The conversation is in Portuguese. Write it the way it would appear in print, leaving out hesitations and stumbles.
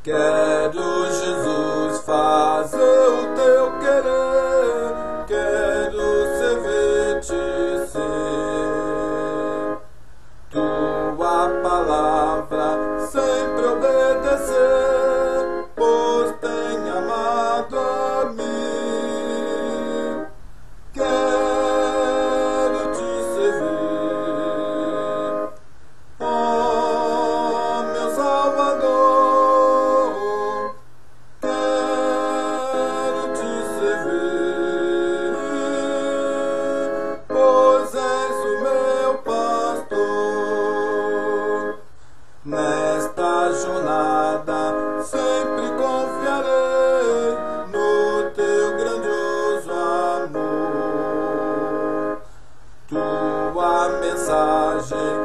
Quero, Jesus, fazer o teu querer, quero servir-te ser. Tua palavra sempre obedecer, pois tem amado a mim. Quero te servir, oh meu Salvador. Quero te servir, pois és o meu pastor. Nesta jornada sempre confiarei no teu grandioso amor. Tua mensagem